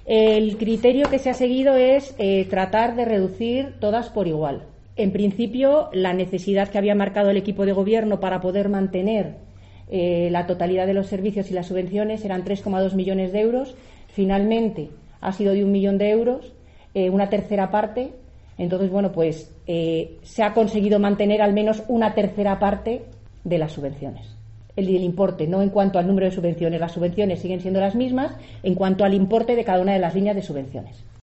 El criterio que se ha seguido es tratar de reducir todas por igual. En principio, la necesidad que había marcado el equipo de gobierno para poder mantener la totalidad de los servicios y las subvenciones eran 3,2 millones de euros. Finalmente ha sido de 1 millón de euros, una tercera parte. Entonces, bueno, pues se ha conseguido mantener al menos una tercera parte de las subvenciones. El importe, no en cuanto al número de subvenciones. Las subvenciones siguen siendo las mismas en cuanto al importe de cada una de las líneas de subvenciones.